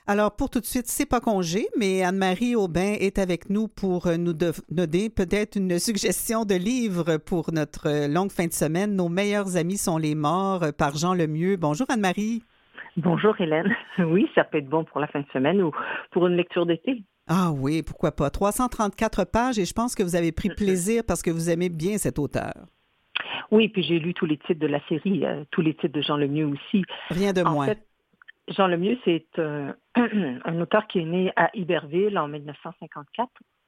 Alors, pour tout de suite, c'est pas congé, mais Anne-Marie Aubin est avec nous pour nous donner peut-être une suggestion de livre pour notre longue fin de semaine. Nos meilleurs amis sont les morts par Jean Lemieux. Bonjour Anne-Marie. Bonjour Hélène. Oui, ça peut être bon pour la fin de semaine ou pour une lecture d'été. Ah oui, pourquoi pas. 334 pages et je pense que vous avez pris plaisir parce que vous aimez bien cet auteur. Oui, puis j'ai lu tous les titres de la série, tous les titres de Jean Lemieux aussi. Rien de En moins. fait, Jean Lemieux, c'est un auteur qui est né à Iberville en 1954.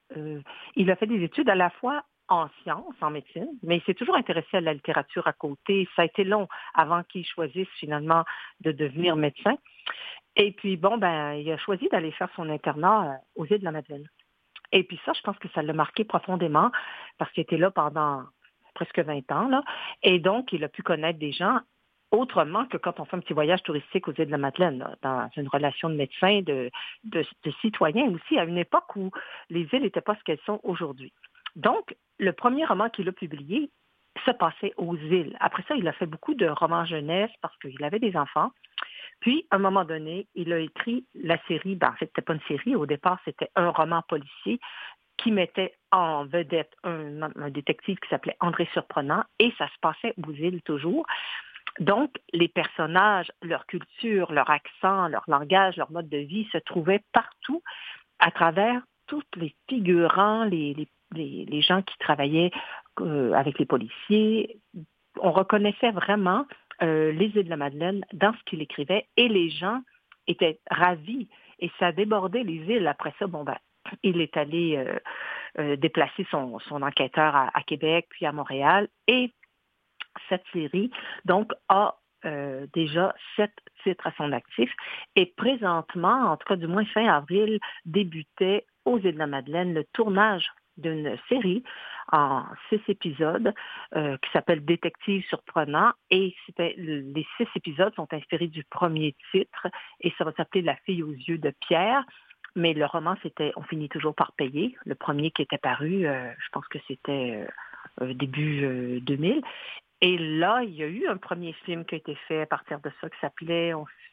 Il a fait des études à la fois en sciences, en médecine, mais il s'est toujours intéressé à la littérature à côté. Ça a été long avant qu'il choisisse finalement de devenir médecin. Et puis, il a choisi d'aller faire son internat aux îles de la Madeleine. Et puis ça, je pense que ça l'a marqué profondément parce qu'il était là pendant presque 20 ans, là. Et donc, il a pu connaître des gens autrement que quand on fait un petit voyage touristique aux îles de la Madeleine, là, dans une relation de médecin, de citoyen aussi, à une époque où les îles n'étaient pas ce qu'elles sont aujourd'hui. Donc, le premier roman qu'il a publié se passait aux îles. Après ça, il a fait beaucoup de romans jeunesse parce qu'il avait des enfants. Puis, à un moment donné, il a écrit la série, en fait, c'était pas une série, au départ, c'était un roman policier qui mettait en vedette un détective qui s'appelait André Surprenant, et ça se passait aux îles toujours. Donc, les personnages, leur culture, leur accent, leur langage, leur mode de vie se trouvaient partout à travers tous les figurants, les gens qui travaillaient avec les policiers. On reconnaissait vraiment les îles de la Madeleine dans ce qu'il écrivait et les gens étaient ravis et ça débordait les îles. Après ça, il est allé déplacer son enquêteur à Québec puis à Montréal et cette série donc a déjà 7 titres à son actif et présentement, en tout cas du moins fin avril, débutait aux îles de la Madeleine le tournage d'une série en 6 épisodes qui s'appelle Détective surprenant et les 6 épisodes sont inspirés du premier titre et ça va s'appeler La fille aux yeux de Pierre. Mais le roman, c'était On finit toujours par payer. Le premier qui était paru, je pense que c'était début 2000. Et là, il y a eu un premier film qui a été fait à partir de ça qui s'appelait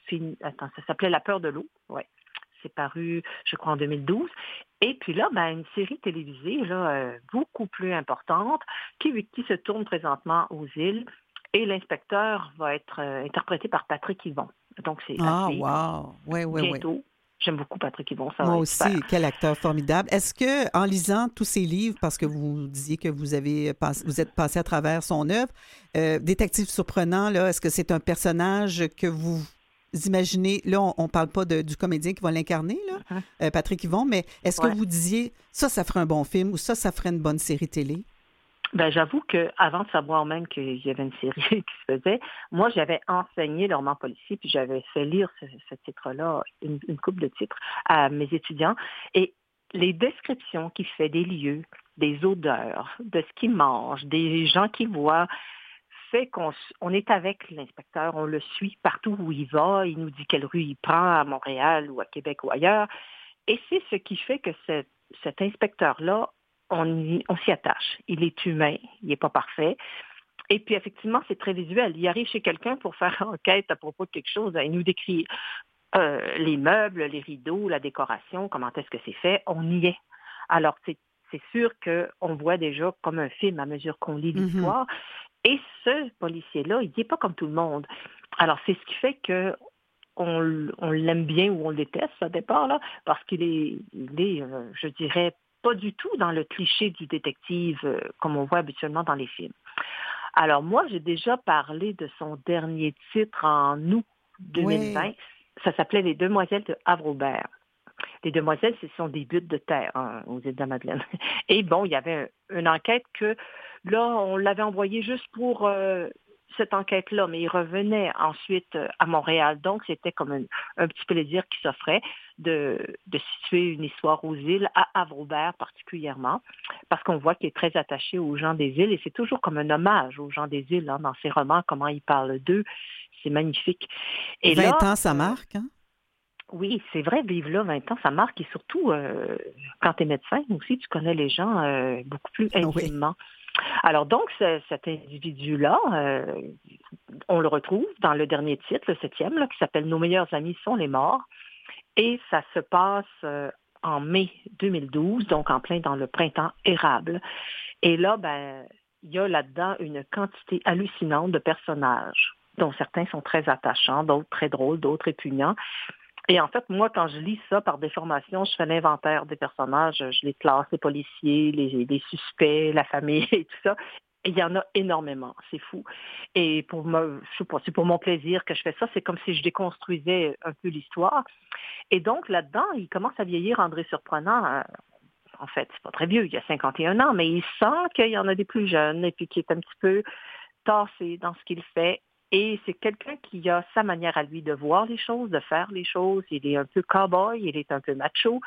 ça s'appelait La peur de l'eau. Ouais. C'est paru, je crois, en 2012. Et puis là, une série télévisée là, beaucoup plus importante qui se tourne présentement aux îles. Et l'inspecteur va être interprété par Patrick Yvon. Donc, c'est à Ah, suivre wow. Oui, oui, oui. bientôt. J'aime beaucoup Patrick Yvon, ça Moi va être super. aussi, quel acteur formidable. Est-ce que, en lisant tous ces livres, parce que vous disiez que vous êtes passé à travers son œuvre, Détective surprenant, là, est-ce que c'est un personnage que vous imaginez, là, on ne parle pas du comédien qui va l'incarner, Mhm. là, Patrick Yvon, mais est-ce que Ouais. vous disiez, ça ferait un bon film ou ça ferait une bonne série télé? J'avoue qu'avant de savoir même qu'il y avait une série qui se faisait, moi, j'avais enseigné le roman policier, puis j'avais fait lire ce titre-là, une couple de titres, à mes étudiants. Et les descriptions qu'il fait des lieux, des odeurs, de ce qu'il mange, des gens qu'il voit, fait qu'on est avec l'inspecteur, on le suit partout où il va, il nous dit quelle rue il prend à Montréal ou à Québec ou ailleurs. Et c'est ce qui fait que cet inspecteur-là, on s'y attache. Il est humain, il n'est pas parfait. Et puis, effectivement, c'est très visuel. Il arrive chez quelqu'un pour faire enquête à propos de quelque chose. Il nous décrit les meubles, les rideaux, la décoration, comment est-ce que c'est fait. On y est. Alors, c'est sûr qu'on voit déjà comme un film à mesure qu'on lit Mhm. l'histoire. Et ce policier-là, il n'est pas comme tout le monde. Alors, c'est ce qui fait que on l'aime bien ou on le déteste, ça dépend, là, parce qu'il est, je dirais, pas du tout dans le cliché du détective comme on voit habituellement dans les films. Alors moi, j'ai déjà parlé de son dernier titre en août Oui. 2020. Ça s'appelait Les Demoiselles de Havre-Aubert. Les demoiselles, ce sont des buttes de terre aux îles de la Madeleine. Et bon, il y avait une enquête que, là, on l'avait envoyé juste pour cette enquête-là, mais il revenait ensuite à Montréal. Donc, c'était comme un petit plaisir qui s'offrait de situer une histoire aux îles, à Havre-Aubert particulièrement, parce qu'on voit qu'il est très attaché aux gens des îles, et c'est toujours comme un hommage aux gens des îles, dans ses romans, comment il parle d'eux. C'est magnifique. Et 20 là, ans, ça marque, hein? oui, c'est vrai, vivre là 20 ans, ça marque et surtout, quand tu es médecin aussi, tu connais les gens beaucoup plus Oui. intimement. Alors donc, cet individu-là, on le retrouve dans le dernier titre, le septième, là, qui s'appelle Nos meilleurs amis sont les morts. Et ça se passe en mai 2012, donc en plein dans le printemps érable. Et là, il y a là-dedans une quantité hallucinante de personnages, dont certains sont très attachants, d'autres très drôles, d'autres répugnants. Et en fait, moi, quand je lis ça par déformation, je fais l'inventaire des personnages, je les classe, les policiers, les suspects, la famille et tout ça. Et il y en a énormément, c'est fou. Et pour moi, je sais pas, c'est pour mon plaisir que je fais ça, c'est comme si je déconstruisais un peu l'histoire. Et donc, là-dedans, il commence à vieillir, André Surprenant. En fait, c'est pas très vieux, il a 51 ans, mais il sent qu'il y en a des plus jeunes et puis qui est un petit peu tassé dans ce qu'il fait. Et c'est quelqu'un qui a sa manière à lui de voir les choses, de faire les choses. Il est un peu cow-boy, il est un peu macho.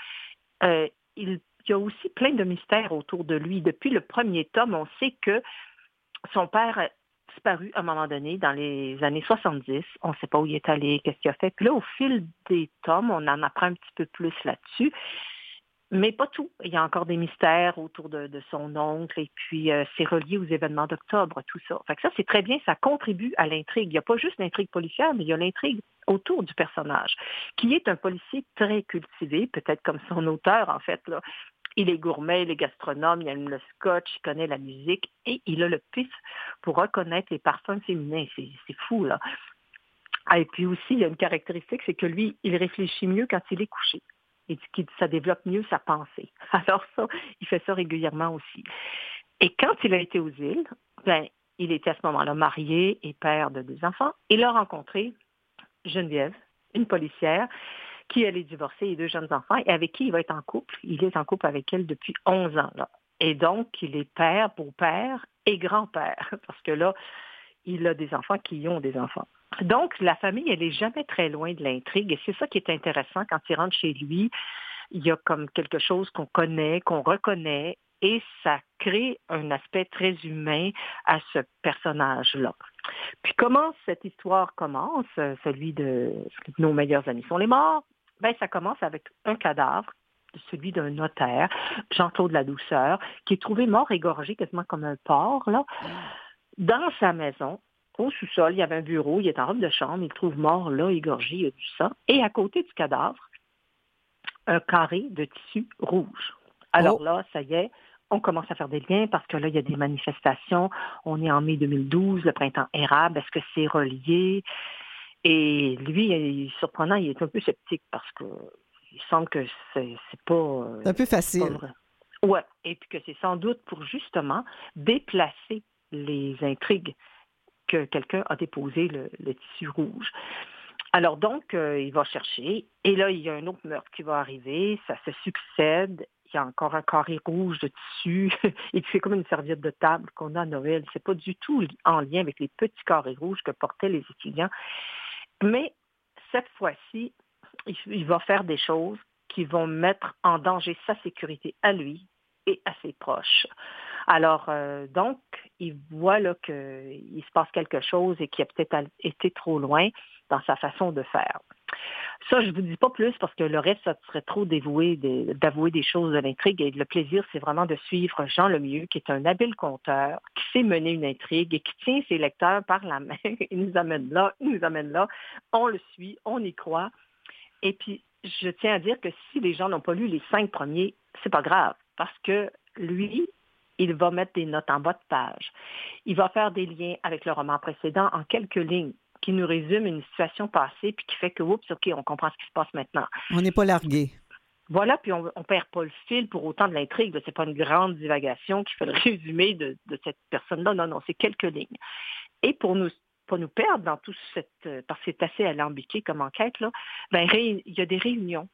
Il y a aussi plein de mystères autour de lui. Depuis le premier tome, on sait que son père a disparu à un moment donné, dans les années 70. On ne sait pas où il est allé, qu'est-ce qu'il a fait. Puis là, au fil des tomes, on en apprend un petit peu plus là-dessus. Mais pas tout. Il y a encore des mystères autour de son oncle et puis c'est relié aux événements d'octobre, tout ça. Fait que ça, c'est très bien, ça contribue à l'intrigue. Il n'y a pas juste l'intrigue policière, mais il y a l'intrigue autour du personnage, qui est un policier très cultivé, peut-être comme son auteur, en fait, là. Il est gourmet, il est gastronome, il aime le scotch, il connaît la musique et il a le pif pour reconnaître les parfums féminins. C'est fou, là. Ah, et puis aussi, il y a une caractéristique, c'est que lui, il réfléchit mieux quand il est couché. Et ça développe mieux sa pensée. Alors ça, il fait ça régulièrement aussi. Et quand il a été aux îles, il était à ce moment-là marié et père de 2 enfants. Il a rencontré Geneviève, une policière, qui elle est divorcée et 2 jeunes enfants, et avec qui il va être en couple. Il est en couple avec elle depuis 11 ans. Là. Et donc, il est père, beau-père et grand-père, parce que là, il a des enfants qui ont des enfants. Donc, la famille, elle n'est jamais très loin de l'intrigue. Et c'est ça qui est intéressant quand il rentre chez lui. Il y a comme quelque chose qu'on connaît, qu'on reconnaît, et ça crée un aspect très humain à ce personnage-là. Puis comment cette histoire commence, celui de Nos meilleurs amis sont les morts? Ça commence avec un cadavre, celui d'un notaire, Jean-Claude Ladouceur, qui est trouvé mort égorgé quasiment comme un porc, là, dans sa maison. Au sous-sol, il y avait un bureau, il est en robe de chambre, il le trouve mort là, égorgé, il y a du sang. Et à côté du cadavre, un carré de tissu rouge. Alors là, ça y est, on commence à faire des liens parce que là, il y a des manifestations. On est en mai 2012, le printemps érable. Est-ce que c'est relié? Et lui, il est surprenant, il est un peu sceptique parce que il semble que c'est pas... C'est un peu facile. Ouais, et puis que c'est sans doute pour justement déplacer les intrigues que quelqu'un a déposé le tissu rouge. Alors donc, il va chercher, et là, il y a un autre meurtre qui va arriver, ça se succède, il y a encore un carré rouge de tissu, et puis c'est comme une serviette de table qu'on a à Noël. C'est pas du tout en lien avec les petits carrés rouges que portaient les étudiants. Mais cette fois-ci, il va faire des choses qui vont mettre en danger sa sécurité à lui et à ses proches. Alors, donc, il voit là qu'il se passe quelque chose et qu'il a peut-être été trop loin dans sa façon de faire. Ça, je ne vous dis pas plus parce que le reste, ça serait trop d'avouer des choses de l'intrigue. Et le plaisir, c'est vraiment de suivre Jean Lemieux, qui est un habile conteur, qui sait mener une intrigue et qui tient ses lecteurs par la main. Il nous amène là, il nous amène là. On le suit, on y croit. Et puis, je tiens à dire que si les gens n'ont pas lu les 5 premiers, c'est pas grave parce que lui, il va mettre des notes en bas de page. Il va faire des liens avec le roman précédent en quelques lignes qui nous résume une situation passée puis qui fait que, oups, OK, on comprend ce qui se passe maintenant. On n'est pas largué. Voilà, puis on ne perd pas le fil pour autant de l'intrigue. Ce n'est pas une grande divagation qui fait le résumé de cette personne-là. Non, c'est quelques lignes. Et pour nous pas nous perdre dans tout parce que c'est assez alambiqué comme enquête, là, il y a des réunions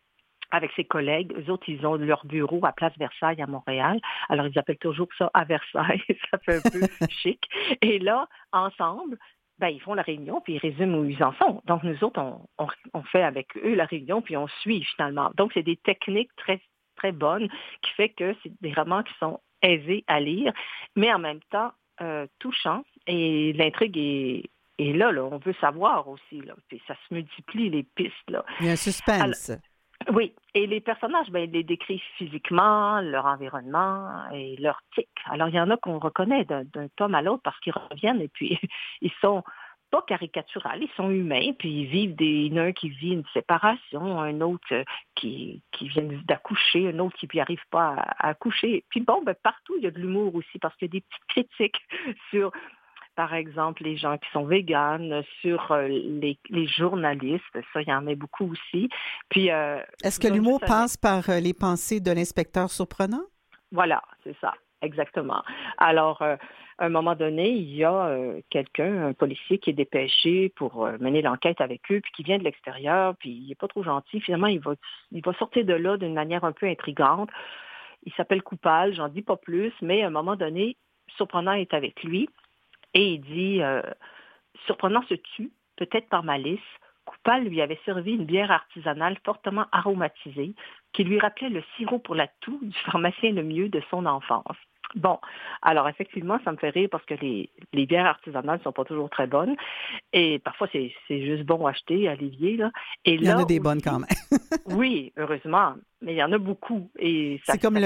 avec ses collègues. Eux autres, ils ont leur bureau à Place Versailles à Montréal. Alors, ils appellent toujours ça à Versailles. Ça fait un peu chic. Et là, ensemble, ils font la réunion, puis ils résument où ils en sont. Donc, nous autres, on fait avec eux la réunion, puis on suit finalement. Donc, c'est des techniques très, très bonnes qui fait que c'est des romans qui sont aisés à lire, mais en même temps, touchants. Et l'intrigue est là, on veut savoir aussi. Là. Puis ça se multiplie, les pistes. Là. Il y a un suspense. Alors, oui, et les personnages, ils les décrivent physiquement, leur environnement et leur tic. Alors, il y en a qu'on reconnaît d'un tome à l'autre parce qu'ils reviennent et puis ils sont pas caricatural. Ils sont humains, puis ils vivent il y en a un qui vit une séparation, un autre qui vient d'accoucher, un autre qui n'y arrive pas à accoucher. Puis bon, partout, il y a de l'humour aussi, parce qu'il y a des petites critiques sur, par exemple, les gens qui sont véganes, sur les journalistes. Ça, il y en a beaucoup aussi. Puis, est-ce que l'humour passe par les pensées de l'inspecteur surprenant? Voilà, c'est ça, exactement. Alors, à un moment donné, il y a quelqu'un, un policier qui est dépêché pour mener l'enquête avec eux, puis qui vient de l'extérieur, puis il n'est pas trop gentil. Finalement, il va sortir de là d'une manière un peu intrigante. Il s'appelle Coupal, j'en dis pas plus, mais à un moment donné, Surprenant est avec lui et il dit Surprenant se tue, peut-être par malice. Coupal lui avait servi une bière artisanale fortement aromatisée qui lui rappelait le sirop pour la toux du pharmacien Lemieux de son enfance. Bon, alors effectivement, ça me fait rire parce que les bières artisanales ne sont pas toujours très bonnes et parfois c'est juste bon à acheter à l'évier. Là. Et il y en a des bonnes quand même. Oui, heureusement, mais il y en a beaucoup. Et c'est comme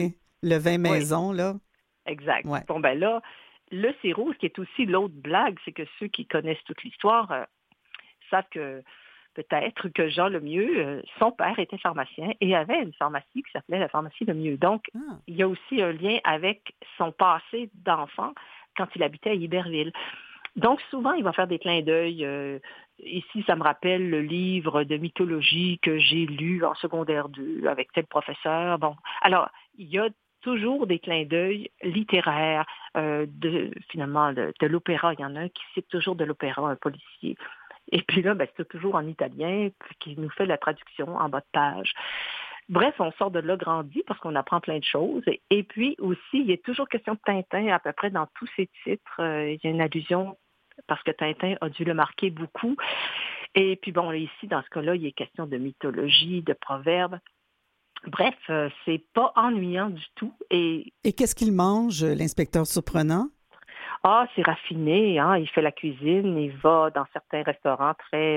le vin maison, oui. Là. Exact. Ouais. Bon, là, le sirop, ce qui est aussi l'autre blague, c'est que ceux qui connaissent toute l'histoire savent que peut-être que Jean Lemieux, son père était pharmacien et avait une pharmacie qui s'appelait la pharmacie Lemieux. Donc, il y a aussi un lien avec son passé d'enfant quand il habitait à Iberville. Donc, souvent, il va faire des clins d'œil. Ici, ça me rappelle le livre de mythologie que j'ai lu en secondaire 2 avec tel professeur. Bon, alors, il y a toujours des clins d'œil littéraires finalement de l'opéra. Il y en a un qui cite toujours de l'opéra, un policier. Et puis là, c'est toujours en italien, qui nous fait la traduction en bas de page. Bref, on sort de là grandi parce qu'on apprend plein de choses. Et puis aussi, il y a toujours question de Tintin à peu près dans tous ces titres. Il y a une allusion parce que Tintin a dû le marquer beaucoup. Et puis bon, ici, dans ce cas-là, il est question de mythologie, de proverbes. Bref, c'est pas ennuyant du tout. Et qu'est-ce qu'il mange, l'inspecteur surprenant? Ah, c'est raffiné, hein? Il fait la cuisine, il va dans certains restaurants très,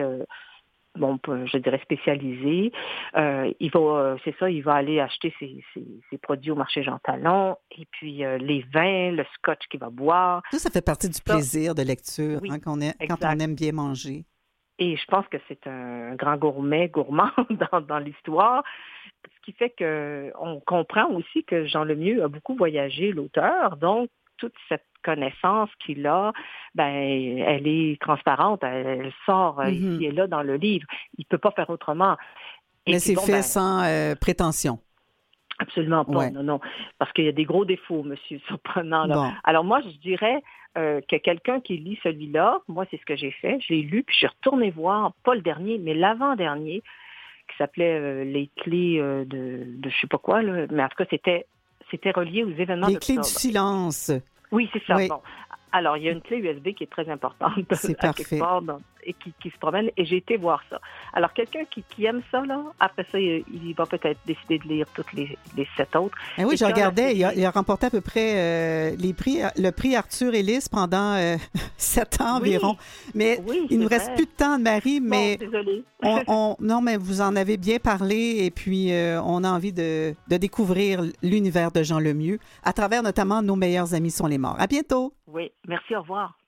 je dirais spécialisés. Il va aller acheter ses produits au marché Jean Talon, et puis les vins, le scotch qu'il va boire. Ça fait partie du plaisir de lecture, oui, quand on aime bien manger. Et je pense que c'est un grand gourmand dans l'histoire, ce qui fait qu'on comprend aussi que Jean Lemieux a beaucoup voyagé, l'auteur, donc toute cette connaissance qu'il a, elle est transparente, elle sort ici et là dans le livre. Il ne peut pas faire autrement. Mais c'est fait sans prétention. Absolument pas, ouais. non. Parce qu'il y a des gros défauts, monsieur Surprenant. Là. Bon. Alors moi, je dirais que quelqu'un qui lit celui-là, moi, c'est ce que j'ai fait. Je l'ai lu, puis je suis retournée voir, pas le dernier, mais l'avant-dernier, qui s'appelait Les clés de je sais pas quoi, là. Mais en tout cas, c'était relié aux événements Les clés du silence. Oui, c'est ça. Oui. Bon. Alors, il y a une clé USB qui est très importante c'est à quelque part et qui se promène, et j'ai été voir ça. Alors, quelqu'un qui aime ça, là, après ça, il va peut-être décider de lire toutes les 7 autres. Oui, je regardais, il a remporté à peu près le prix Arthur Ellis pendant 7 ans environ. Mais il nous reste plus de temps, Anne-Marie, mais désolée. Non, mais vous en avez bien parlé, et puis on a envie de découvrir l'univers de Jean Lemieux à travers notamment Nos meilleurs amis sont les morts. À bientôt. Oui, merci, au revoir.